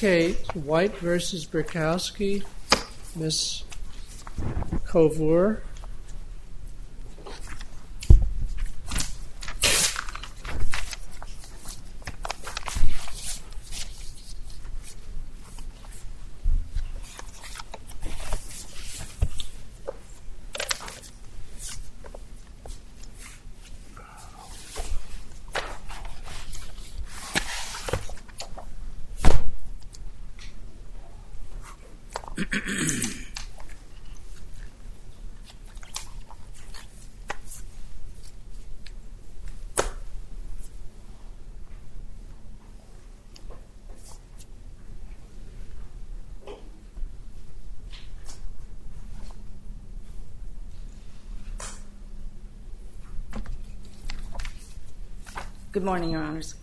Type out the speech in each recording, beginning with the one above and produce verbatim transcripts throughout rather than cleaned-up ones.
case, White versus Burkowski, Miz Kovur. Good morning, Your Honors.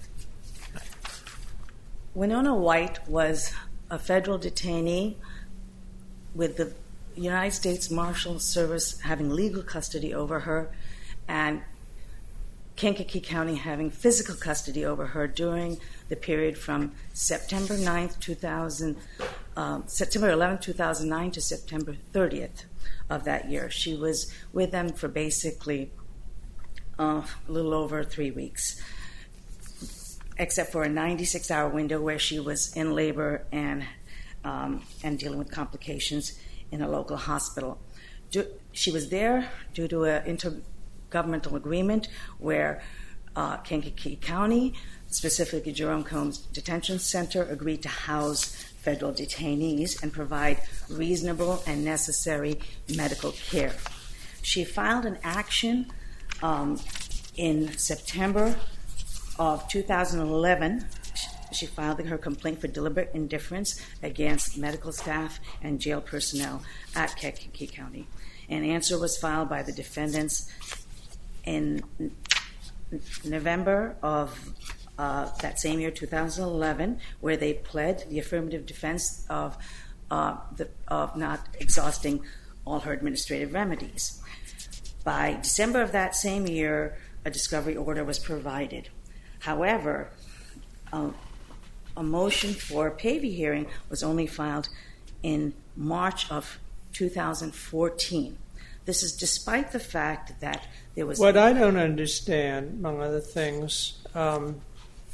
Winona White was a federal detainee with the United States Marshal Service having legal custody over her and Kankakee County having physical custody over her during the period from September ninth, two thousand, um, September eleventh, two thousand nine to September thirtieth of that year. She was with them for basically uh, a little over three weeks. Except for a ninety-six hour window where she was in labor and um, and dealing with complications in a local hospital. Do, she was there due to an intergovernmental agreement where uh, Kankakee County, specifically Jerome Combs Detention Center, agreed to house federal detainees and provide reasonable and necessary medical care. She filed an action um, in September of two thousand eleven. She filed her complaint for deliberate indifference against medical staff and jail personnel at Kankakee County. An answer was filed by the defendants in November of uh, that same year, two thousand eleven, where they pled the affirmative defense of, uh, the, of not exhausting all her administrative remedies. By December of that same year, a discovery order was provided. However, um, a motion for a P A V I hearing was only filed in March of two thousand fourteen. This is despite the fact that there was... What I don't understand, among other things, um,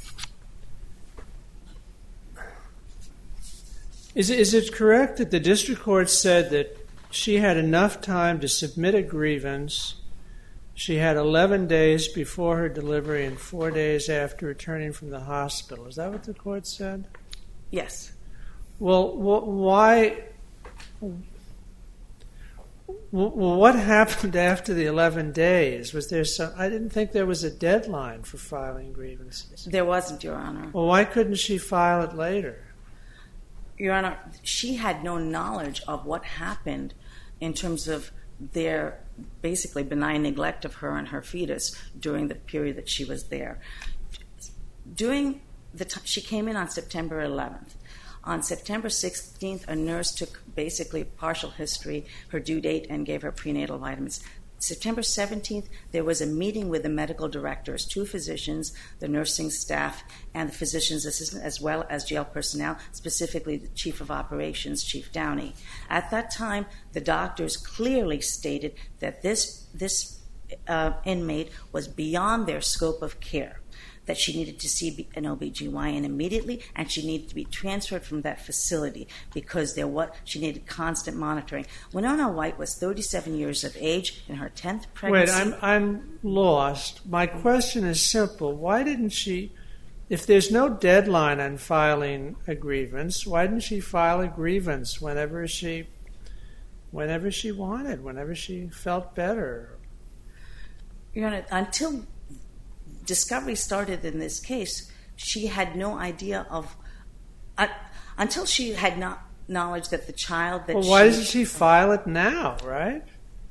is, is it correct that the district court said that she had enough time to submit a grievance? She had eleven days before her delivery and four days after returning from the hospital. Is that what the court said? Yes. Well, wh- why... What happened after the eleven days? Was there some... I didn't think there was a deadline for filing grievances. There wasn't, Your Honor. Well, why couldn't she file it later? Your Honor, she had no knowledge of what happened in terms of their basically benign neglect of her and her fetus during the period that she was there. During the time, she came in on September eleventh. On September sixteenth, a nurse took basically partial history, her due date, and gave her prenatal vitamins. September seventeenth, there was a meeting with the medical directors, two physicians, the nursing staff, and the physician's assistant, as well as jail personnel, specifically the chief of operations, Chief Downey. At that time, the doctors clearly stated that this, this uh, inmate was beyond their scope of care, that she needed to see an O B G Y N immediately, and she needed to be transferred from that facility because there was, she needed constant monitoring. Winona White was thirty-seven years of age in her tenth pregnancy. Wait, I'm, I'm lost. My question is simple. Why didn't she, if there's no deadline on filing a grievance, why didn't she file a grievance whenever she, whenever she wanted, whenever she felt better? Your Honor, until discovery started in this case, she had no idea of, uh, until she had not knowledge that the child that well, she... why doesn't she file it now, right?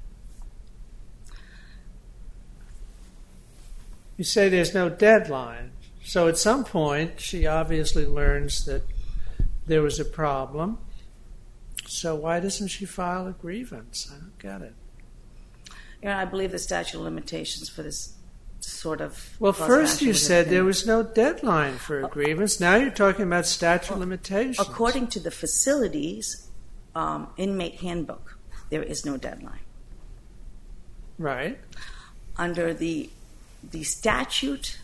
You say there's no deadline. So at some point, she obviously learns that there was a problem. So why doesn't she file a grievance? I don't get it. Your Honor, I believe the statute of limitations for this sort of... Well, first you said there was no deadline for a grievance. Now you're talking about statute of limitations. According to the facility's um, inmate handbook, there is no deadline. Right. Under the the statute,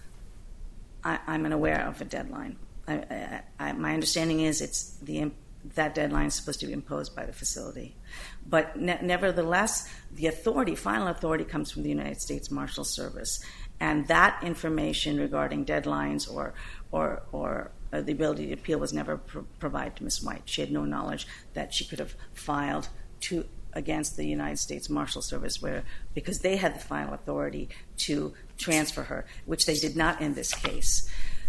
I, I'm unaware of a deadline. I, I, I, my understanding is it's the that deadline is supposed to be imposed by the facility. But ne- nevertheless, the authority, final authority, comes from the United States Marshal Service. And that information regarding deadlines or or, or uh, the ability to appeal was never pro- provided to Miz White. She had no knowledge that she could have filed to against the United States Marshal Service, where because they had the final authority to transfer her, which they did not in this case.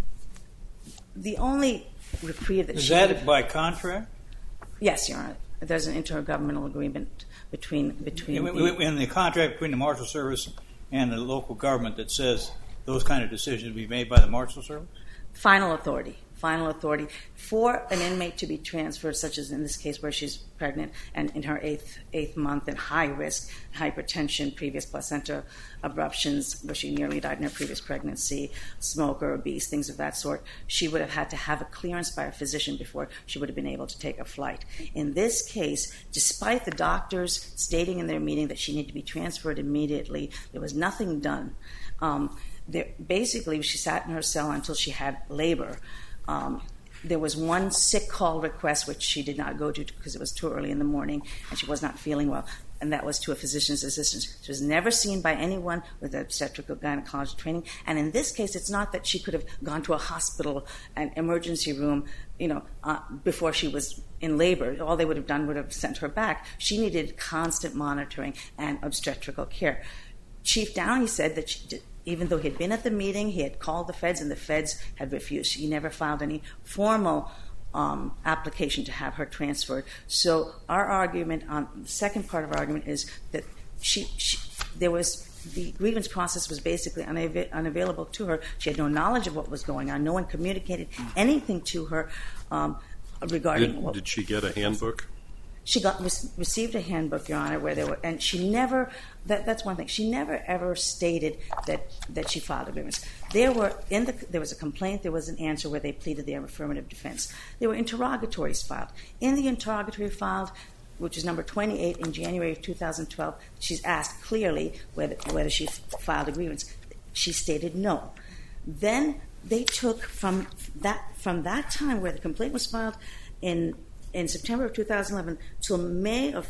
The only reprieve that is she that would, by contract? Yes, Your Honor. There's an intergovernmental agreement between between in, the, in the contract between the Marshal Service and the local government that says those kind of decisions be made by the Marshal Service? Final authority. Final authority for an inmate to be transferred, such as in this case where she's pregnant and in her eighth eighth month and high risk, hypertension, previous placenta abruptions, where she nearly died in her previous pregnancy, smoker, obese, things of that sort. She would have had to have a clearance by a physician before she would have been able to take a flight. In this case, despite the doctors stating in their meeting that she needed to be transferred immediately, there was nothing done. Um, there, basically, she sat in her cell until she had labor. Um, there was one sick call request which she did not go to because it was too early in the morning and she was not feeling well, and that was to a physician's assistant. She was never seen by anyone with obstetrical gynecology training, and in this case it's not that she could have gone to a hospital, an emergency room, you know, uh, before she was in labor. All they would have done would have sent her back. She needed constant monitoring and obstetrical care. Chief Downey said that she did, even though he had been at the meeting, he had called the feds, and the feds had refused. He never filed any formal um, application to have her transferred. So our argument, on the second part of our argument, is that she, she there was the grievance process was basically unava- unavailable to her. She had no knowledge of what was going on. No one communicated anything to her um, regarding. Did, what, did she get a handbook? She got received a handbook, Your Honor, where there were, and she never. That, that's one thing. She never ever stated that, that she filed a grievance. There were in the there was a complaint. There was an answer where they pleaded their affirmative defense. There were interrogatories filed. In the interrogatory filed, which is number twenty-eight in January of two thousand twelve, she's asked clearly whether whether she filed a grievance. She stated no. Then they took from that from that time where the complaint was filed in. in September of two thousand eleven till May of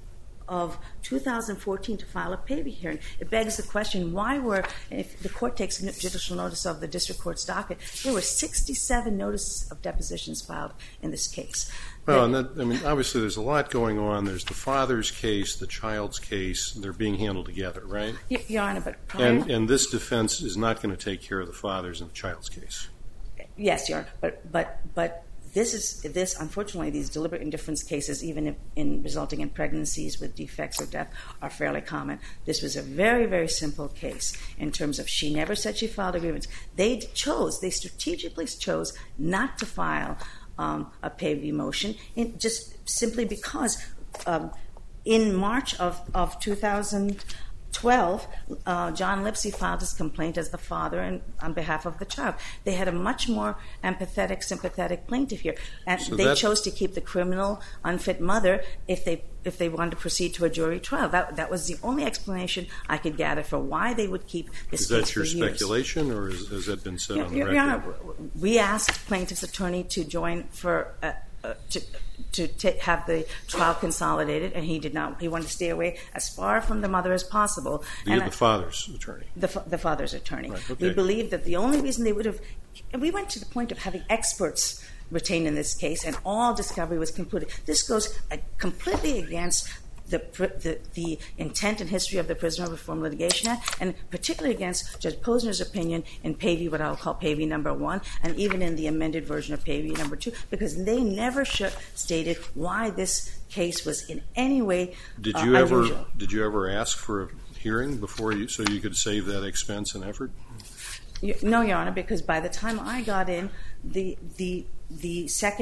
of two thousand fourteen to file a Pavey hearing. It begs the question, why were, if the court takes judicial notice of the district court's docket, there were sixty-seven notices of depositions filed in this case. Well, and that, I mean, obviously there's a lot going on. There's the father's case, the child's case. They're being handled together, right? Your Honor, but prior... And, and this defense is not going to take care of the father's and the child's case. Yes, Your Honor, but but but... This is this. Unfortunately, these deliberate indifference cases, even if in resulting in pregnancies with defects or death, are fairly common. This was a very, very simple case in terms of she never said she filed a grievance. They chose, they strategically chose not to file um, a Pavey motion, in, just simply because um, in March of of two thousand twelve, uh, John Lipsey filed his complaint as the father and on behalf of the child. They had a much more empathetic, sympathetic plaintiff here, and so they that, chose to keep the criminal, unfit mother if they if they wanted to proceed to a jury trial. That that was the only explanation I could gather for why they would keep this case Is that your for years. speculation, or is, has that been said Yeah, on the Your record? Honor, we asked plaintiff's attorney to join for. Uh, Uh, to to t- have the trial consolidated, and he did not. He wanted to stay away as far from the mother as possible. The, and the I, father's attorney. The, the father's attorney. Right, okay. We believe that the only reason they would have... And we went to the point of having experts retained in this case, and all discovery was concluded. This goes uh, completely against the, the the intent and history of the Prisoner Reform Litigation Act, and particularly against Judge Posner's opinion in Pavey, what I'll call Pavey number one, and even in the amended version of Pavey number two, because they never sh- stated why this case was in any way Did uh, you ever unusual. Did you ever ask for a hearing before you, so you could save that expense and effort? You, no, Your Honor, because by the time I got in, the the the second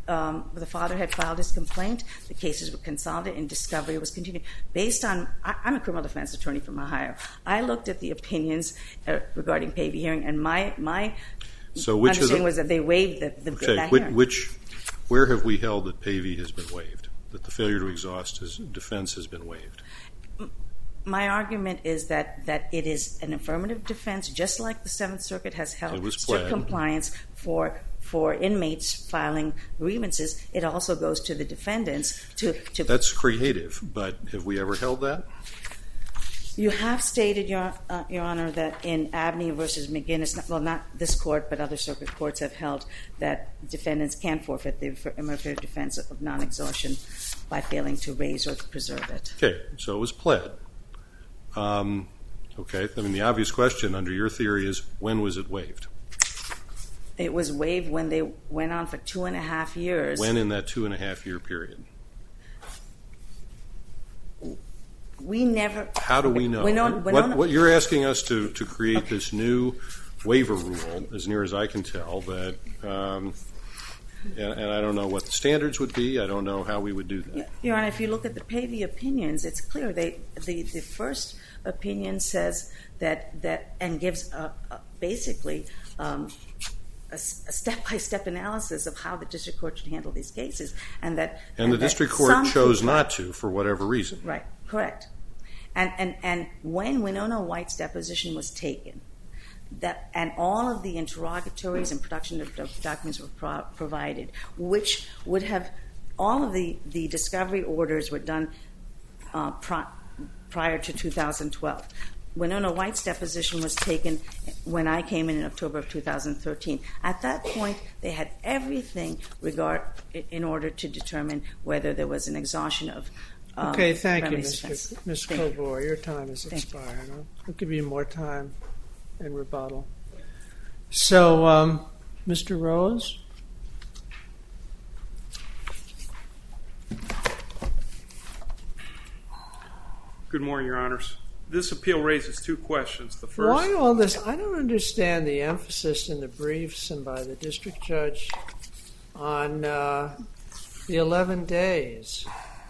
um, the father had filed his complaint, the cases were consolidated, and discovery was continued. Based on, I, I'm a criminal defense attorney from Ohio. I looked at the opinions uh, regarding Pavey hearing, and my my so which understanding the, was that they waived the, the okay, that which, hearing. which, where have we held that Pavey has been waived? That the failure to exhaust his defense has been waived? My argument is that, that it is an affirmative defense, just like the Seventh Circuit has held strict compliance for for inmates filing grievances. It also goes to the defendants to, to That's creative, but have we ever held that? You have stated, Your, uh, Your Honor, that in Abney versus McGinnis, well, not this court, but other circuit courts have held that defendants can forfeit the affirmative defense of non-exhaustion by failing to raise or to preserve it. Okay, so it was pled. Um, okay, I mean, the obvious question under your theory is, when was it waived? It was waived when they went on for two and a half years. When in that two and a half year period? We never... How do we know? Winona, what, Winona, what you're asking us to, to create this new waiver rule, as near as I can tell, that, um, and, and I don't know what the standards would be. I don't know how we would do that. Your Honor, if you look at the Pavey opinions, it's clear. They, the, the first opinion says that, that and gives a, a, basically um, a, a step-by-step analysis of how the district court should handle these cases. And that And, and the that district court some chose people, not to, for whatever reason. Right, correct. And, and, and when Winona White's deposition was taken, that, and all of the interrogatories and production of documents were pro- provided, which would have, all of the, the discovery orders were done uh, pro- prior to two thousand twelve. Winona White's deposition was taken when I came in in October of two thousand thirteen. At that point, they had everything regard in order to determine whether there was an exhaustion of um, Okay, thank you, remedies Mister defense. Miz Thank you. Kobor. Your time has Thank expired. I'll, I'll give you more time in rebuttal. So, um, Mister Rose? Good morning, Your Honors. This appeal raises two questions. The first, Why all this? I don't understand the emphasis in the briefs and by the district judge on uh, the eleven days.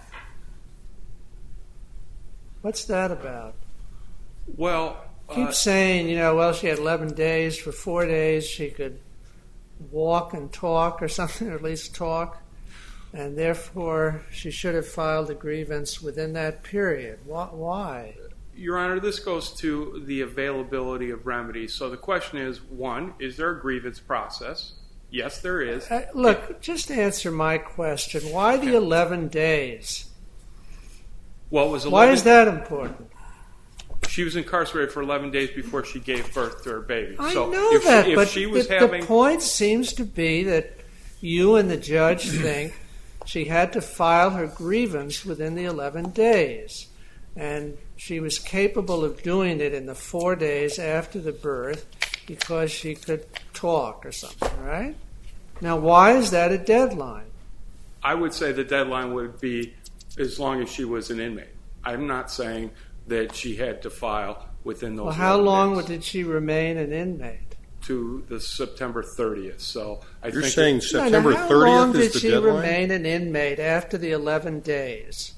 What's that about? well, Keep uh, saying, you know, well, she had eleven days. For four days, she could walk and talk or something, or at least talk, and therefore she should have filed a grievance within that period. Why? Your Honor, this goes to the availability of remedies. So the question is, one, is there a grievance process? Yes, there is. Uh, look, just answer my question. Why the eleven days? Well, it was eleven, Why is that important? She was incarcerated for eleven days before she gave birth to her baby. I so know if that, she, if but she was the, having, the point seems to be that you and the judge think she had to file her grievance within the eleven days. And she was capable of doing it in the four days after the birth because she could talk or something, right? Now, why is that a deadline? I would say the deadline would be as long as she was an inmate. I'm not saying that she had to file within those Well, how eleven long days. did she remain an inmate? To the September thirtieth. So I You're think saying it, September No, now, how long thirtieth did is the she deadline? remain an inmate after the eleven days?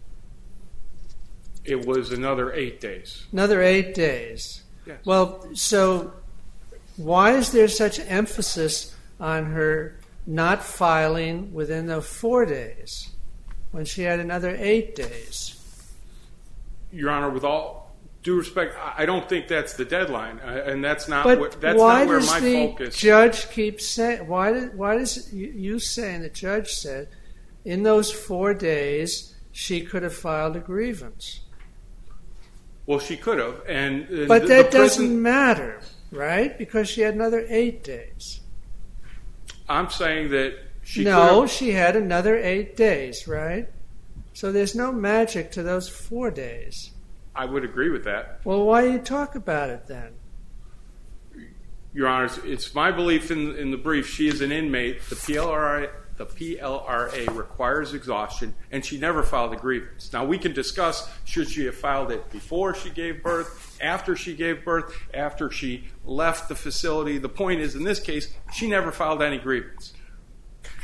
it was another eight days. Another eight days. Yes. Well, so why is there such emphasis on her not filing within the four days when she had another eight days? Your Honor, with all due respect, I I don't think that's the deadline, uh, and that's not But where, that's why not where does my the focus. judge keep saying? Why? Did, why does you, you saying the judge said in those four days she could have filed a grievance? Well, she could have, and uh, But the, that the prison, doesn't matter, right? Because she had another eight days. I'm saying that she no, could have, she had another eight days, right? So there's no magic to those four days. I would agree with that, Well, why do you talk about it then? Your Honor. It's my belief in in the brief. She is an inmate. The P L R A, the P L R A requires exhaustion, and she never filed a grievance. Now we can discuss should she have filed it before she gave birth, after she gave birth, after she left the facility. The point is, in this case, she never filed any grievance.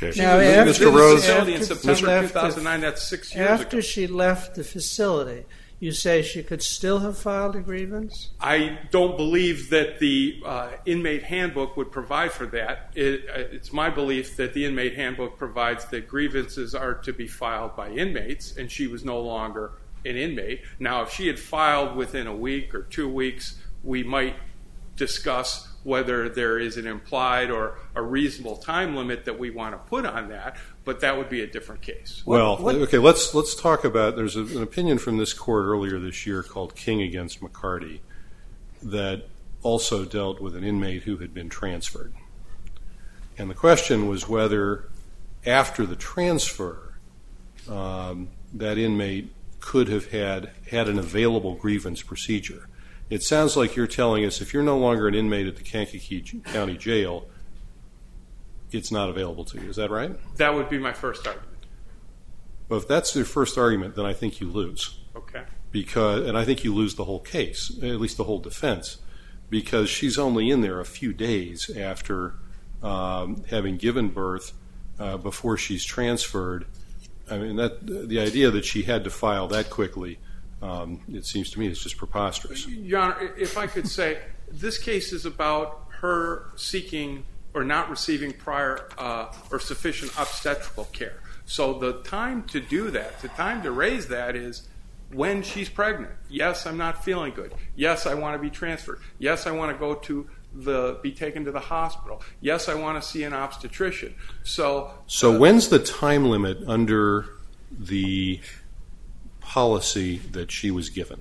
Okay. Now, She was after- Mister Rose, after in she September left two thousand nine. That's six years After ago. she left the facility, you say she could still have filed a grievance? I don't believe that the uh, inmate handbook would provide for that. It, uh, it's my belief that the inmate handbook provides that grievances are to be filed by inmates, and she was no longer an inmate. Now, if she had filed within a week or two weeks, we might discuss whether there is an implied or a reasonable time limit that we want to put on that, but that would be a different case. Well, What- okay, let's let's talk about, there's a, an opinion from this court earlier this year called King against McCarty that also dealt with an inmate who had been transferred. And the question was whether after the transfer, um, that inmate could have had, had an available grievance procedure. It sounds like you're telling us if you're no longer an inmate at the Kankakee County Jail, it's not available to you. Is that right? That would be my first argument. Well, if that's your first argument, then I think you lose. Okay. Because, and I think you lose the whole case, at least the whole defense, because she's only in there a few days after um, having given birth uh, before she's transferred. I mean, that the idea that she had to file that quickly, um, it seems to me, is just preposterous. Your Honor, if I could say, this case is about her seeking or not receiving prior uh, or sufficient obstetrical care. So the time to do that, the time to raise that is when she's pregnant. Yes, I'm not feeling good. Yes, I want to be transferred. Yes, I want to go to the be taken to the hospital. Yes, I want to see an obstetrician. So, So uh, when's the time limit under the policy that she was given?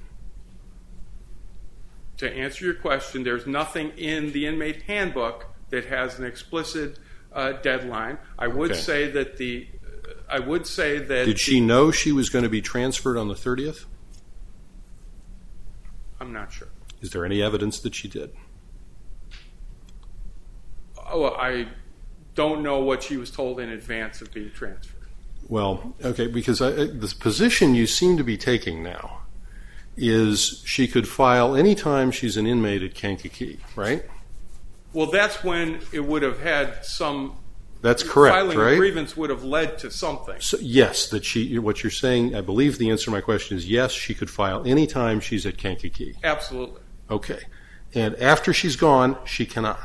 to answer your question, there's nothing in the inmate handbook that has an explicit uh, deadline. I would Okay. say that the I would say that Did she know she was going to be transferred on the thirtieth? I'm not sure. Is there any evidence that she did? Oh, I don't know what she was told in advance of being transferred. Well, okay, because I, the position you seem to be taking now is she could file any time she's an inmate at Kankakee, right? Well, that's when it would have had some. That's correct, filing right? a grievance would have led to something. So, yes, that she. What you're saying, I believe the answer to my question is yes, she could file any time she's at Kankakee. Absolutely. Okay, and after she's gone, she cannot.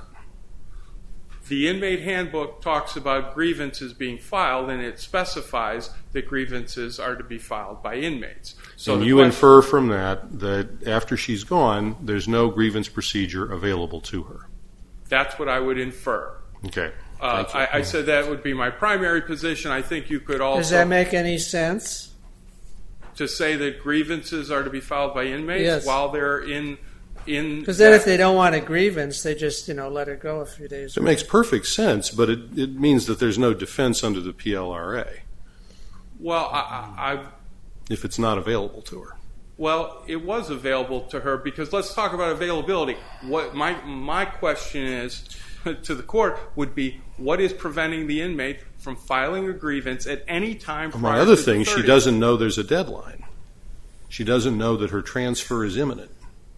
The inmate handbook talks about grievances being filed, and it specifies that grievances are to be filed by inmates. So and the you question- infer from that that after she's gone, there's no grievance procedure available to her. That's what I would infer. Okay. Uh, Thank you. I, I said that would be my primary position. I think you could also Does that make any sense? to say that grievances are to be filed by inmates Yes. while they're in in. Because then that- if they don't want a grievance, they just, you know, let it go a few days. It makes perfect sense, but it, it means that there's no defense under the P L R A well, I, I, I if it's not available to her. Well, it was available to her because let's talk about availability. What my my question is to the court would be, what is preventing the inmate from filing a grievance at any time prior Among other to the things, she thirtieth? doesn't know there's a deadline. She doesn't know that her transfer is imminent.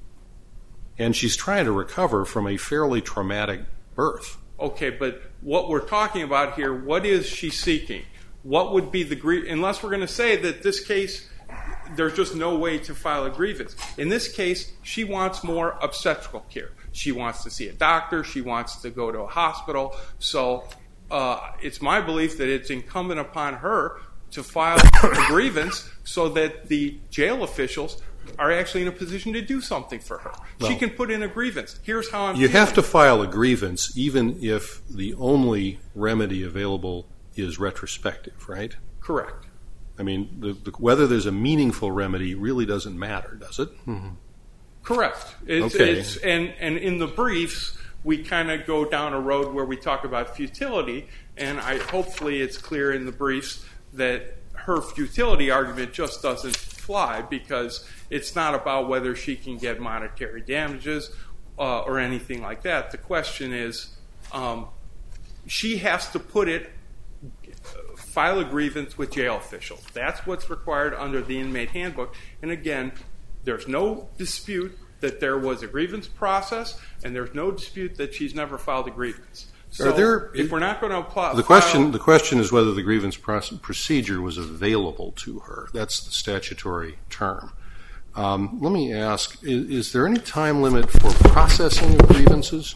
And she's trying to recover from a fairly traumatic birth. Okay, but what we're talking about here, what is she seeking? What would be the grievance? Unless we're going to say that this case, there's just no way to file a grievance. In this case, she wants more obstetrical care. She wants to see a doctor. She wants to go to a hospital. So uh, it's my belief that it's incumbent upon her to file a grievance so that the jail officials are actually in a position to do something for her. Well, she can put in a grievance. Here's how I'm You feeling. have to file a grievance even if the only remedy available is retrospective, right? Correct. I mean, the, the, whether there's a meaningful remedy really doesn't matter, does it? Correct. It's, Okay. it's, and, and in the briefs, we kind of go down a road where we talk about futility, and I hopefully it's clear in the briefs that her futility argument just doesn't fly because it's not about whether she can get monetary damages uh, or anything like that. The question is, um, she has to put it, file a grievance with jail officials. That's what's required under the inmate handbook. And again, there's no dispute that there was a grievance process, and there's no dispute that she's never filed a grievance. So Are there, if we're not going to apply... The question, the question is whether the grievance procedure was available to her. That's the statutory term. Um, let me ask, is, is there any time limit for processing of grievances?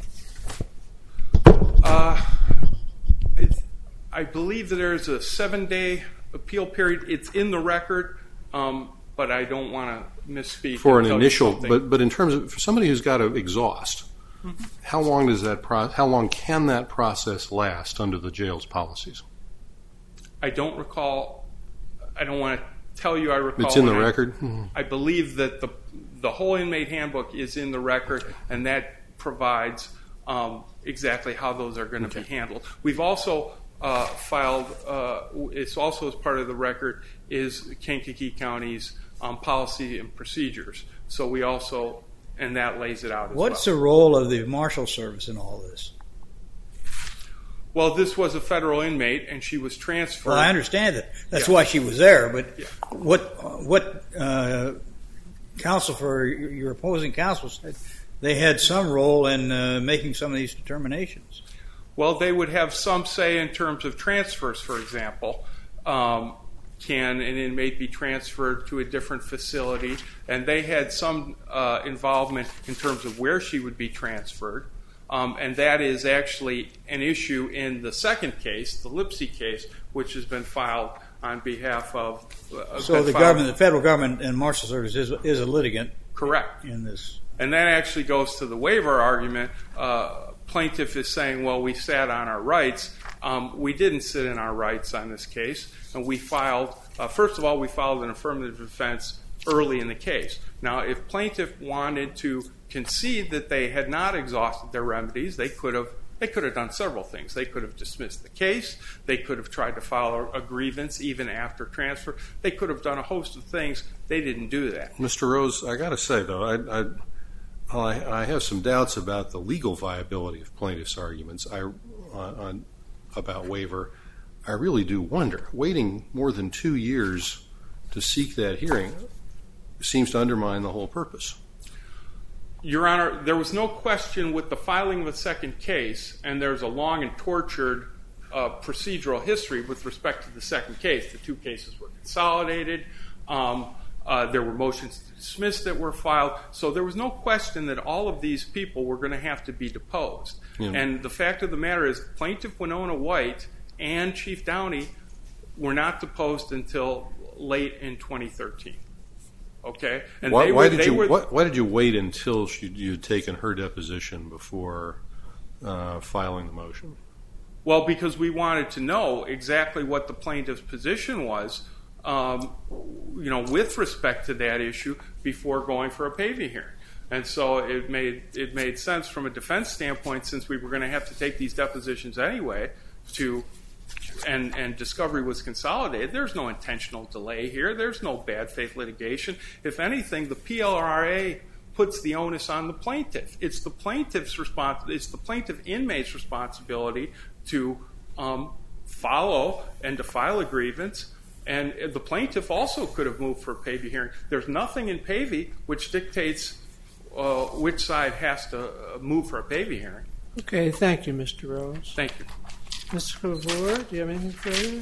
Uh, it's, I believe that there's a seven-day appeal period. It's in the record, um, but I don't want to misspeak. For an initial, but but in terms of for somebody who's got to exhaust, mm-hmm. how long does that pro, how long can that process last under the jail's policies? I don't recall. I don't want to tell you I recall. It's in the I, record? Mm-hmm. I believe that the the whole inmate handbook is in the record, and that provides um, exactly how those are going to okay. be handled. We've also uh, filed, uh, it's also as part of the record, is Kankakee County's um, policy and procedures. So we also, and that lays it out as What's well. the role of the Marshal Service in all this? Well, this was a federal inmate, and she was transferred. Well, I understand that. That's yeah. why she was there. But yeah. what what uh, counsel for your opposing counsel said they had some role in uh, making some of these determinations. Well, they would have some say in terms of transfers, for example. Um, can an inmate be transferred to a different facility? And they had some uh, involvement in terms of where she would be transferred. Um, and that is actually an issue in the second case, the Lipsey case, which has been filed on behalf of... Uh, so the filed. government, the federal government and Marshal Service is, is a litigant. Correct. In this. And that actually goes to the waiver argument. Uh, plaintiff is saying, well, we sat on our rights. Um, we didn't sit in our rights on this case. And we filed, uh, first of all, we filed an affirmative defense early in the case. Now, if plaintiff wanted to concede that they had not exhausted their remedies, they could have they could have done several things. They could have dismissed the case. They could have tried to file a grievance even after transfer. They could have done a host of things. They didn't do that. Mister Rose, I got to say, though, I, I, I have some doubts about the legal viability of plaintiff's arguments I, on, on, about waiver. I really do wonder. Waiting more than two years to seek that hearing seems to undermine the whole purpose. Your Honor, there was no question with the filing of a second case, and there's a long and tortured uh, procedural history with respect to the second case. The two cases were consolidated. Um, uh, there were motions to dismiss that were filed. So there was no question that all of these people were going to have to be deposed. Yeah. And the fact of the matter is Plaintiff Winona White and Chief Downey were not deposed until late in twenty thirteen. Okay. And why, they why were, did they you were, why, why did you wait until she, you'd taken her deposition before uh, filing the motion? Well, because we wanted to know exactly what the plaintiff's position was, um, you know, with respect to that issue before going for a Pavey hearing. And so it made it made sense from a defense standpoint, since we were going to have to take these depositions anyway, to. And, and discovery was consolidated. There's no intentional delay here. There's no bad faith litigation. If anything, the P L R A puts the onus on the plaintiff. It's the plaintiff's respons- It's the plaintiff inmate's responsibility to um, follow and to file a grievance. And the plaintiff also could have moved for a Pavey hearing. There's nothing in Pavey which dictates uh, which side has to uh, move for a Pavey hearing. Okay, thank you, Mister Rose. Thank you. Mister Cavor, do you have anything further?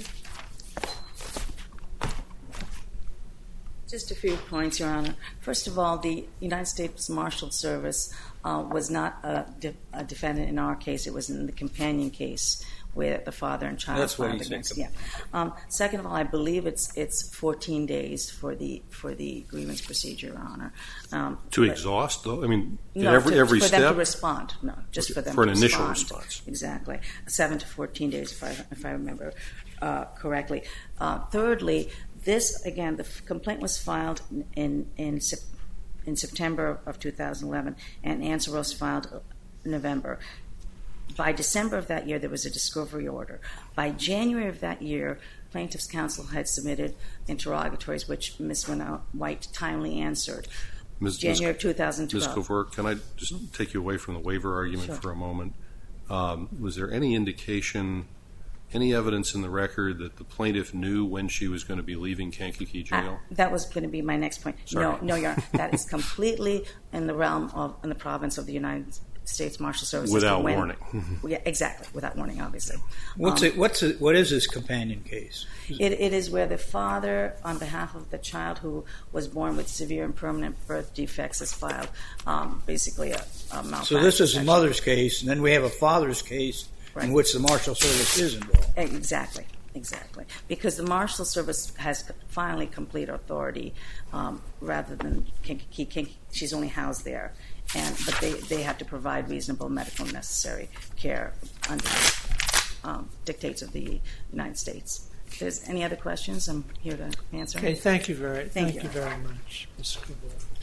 Just a few points, Your Honor. First of all, the United States Marshal Service uh, was not a, de- a defendant in our case. It was in the companion case where the father and child That's filed what he's against. saying. Yeah. Um, second of all, I believe it's it's fourteen days for the for the grievance procedure, Your Honor. Um, to but, exhaust, though? I mean, no, every to, every for step? them to respond. No, just okay. for them for to an initial respond. response. Exactly, seven to fourteen days, if I if I remember uh, correctly. Uh, thirdly, this again, the f- complaint was filed in in in September of two thousand eleven, and answer was filed in November. By December of that year, there was a discovery order. By January of that year, plaintiff's counsel had submitted interrogatories, which Miz Winona White timely answered. Miz January of two thousand twelve. Miz Cavor, can I just take you away from the waiver argument Sure. for a moment? Um, was there any indication, any evidence in the record that the plaintiff knew when she was going to be leaving Kankakee Jail? Uh, that was going to be my next point. Sorry. No, no, Your Honor. That is completely in the realm of, in the province of the United States Marshal Service Without when, warning. Yeah, exactly, without warning, obviously. What's Um, it? What's it? What is this companion case? It, it is where the father, on behalf of the child who was born with severe and permanent birth defects, has filed um, basically a, a malpractice. So this is a action. mother's case, and then we have a father's case Right. in which the Marshal Service is involved. Exactly, exactly. Because the Marshal Service has finally complete authority, um, rather than Kankakee. Kankakee, she's only housed there, and but they, they have to provide reasonable medical necessary care under the um, dictates of the United States. If there's any other questions, I'm here to answer. Okay, thank you very, Thank thank you. you very much, Miz Kubler.